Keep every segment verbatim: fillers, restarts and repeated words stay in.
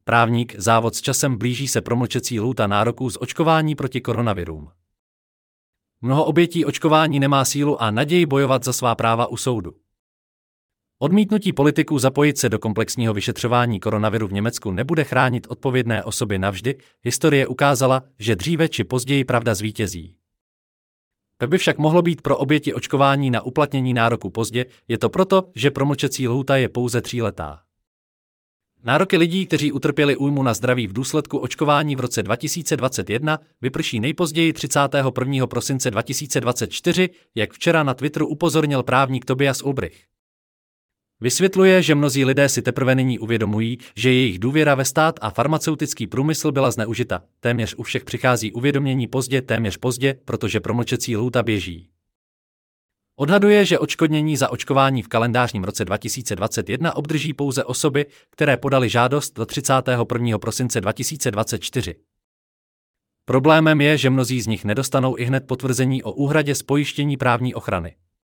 Právník, závod s časem, blíží se promlčecí lhůta nároků z očkování proti koronavirům. Mnoho obětí očkování nemá sílu a naději bojovat za svá práva u soudu. Odmítnutí politiků zapojit se do komplexního vyšetřování koronaviru v Německu nebude chránit odpovědné osoby navždy, historie ukázala, že dříve či později pravda zvítězí. To by však mohlo být pro oběti očkování na uplatnění nároku pozdě, je to proto, že promlčecí lhůta je pouze tříletá. Nároky lidí, kteří utrpěli újmu na zdraví v důsledku očkování v roce dva tisíce dvacet jedna, vyprší nejpozději třicátého prvního prosince dva tisíce dvacet čtyři, jak včera na Twitteru upozornil právník Tobias Ulbrich. Vysvětluje, že mnozí lidé si teprve nyní uvědomují, že jejich důvěra ve stát a farmaceutický průmysl byla zneužita. Téměř u všech přichází uvědomění pozdě, téměř pozdě, protože promlčecí lhůta běží. Odhaduje, že odškodnění za očkování v kalendářním roce dva tisíce dvacet jedna obdrží pouze osoby, které podali žádost do třicátého prvního prosince dva tisíce dvacet čtyři. Problémem je, že mnozí z nich nedostanou ihned potvrzení o úhradě z pojištění právní ochrany.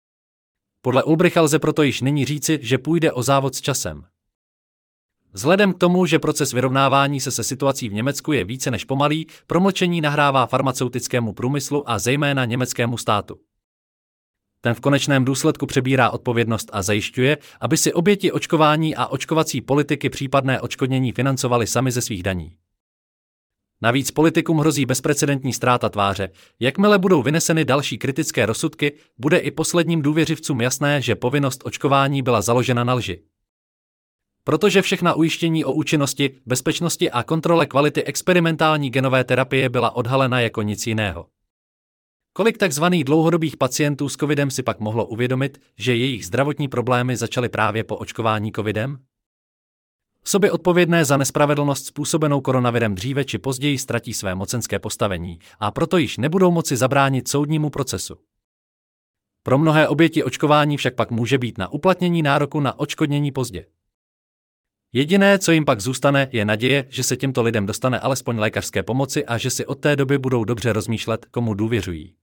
Podle Ulbricha lze proto již nyní říci, že půjde o závod s časem. Vzhledem k tomu, že proces vyrovnávání se se situací v Německu je více než pomalý, promlčení nahrává farmaceutickému průmyslu a zejména německému státu. Ten v konečném důsledku přebírá odpovědnost a zajišťuje, aby si oběti očkování a očkovací politiky případné odškodnění financovali sami ze svých daní. Navíc politikům hrozí bezprecedentní ztráta tváře. Jakmile budou vyneseny další kritické rozsudky, bude i posledním důvěřivcům jasné, že povinnost očkování byla založena na lži. Protože všechna ujištění o účinnosti, bezpečnosti a kontrole kvality experimentální genové terapie byla odhalena jako nic jiného. Kolik takzvaných dlouhodobých pacientů s covidem si pak mohlo uvědomit, že jejich zdravotní problémy začaly právě po očkování covidem? Osoby odpovědné za nespravedlnost způsobenou koronavirem dříve či později ztratí své mocenské postavení a proto již nebudou moci zabránit soudnímu procesu. Pro mnohé oběti očkování však pak může být na uplatnění nároku na odškodnění pozdě. Jediné, co jim pak zůstane, je naděje, že se těmto lidem dostane alespoň lékařské pomoci a že si od té doby budou dobře rozmýšlet, komu důvěřují.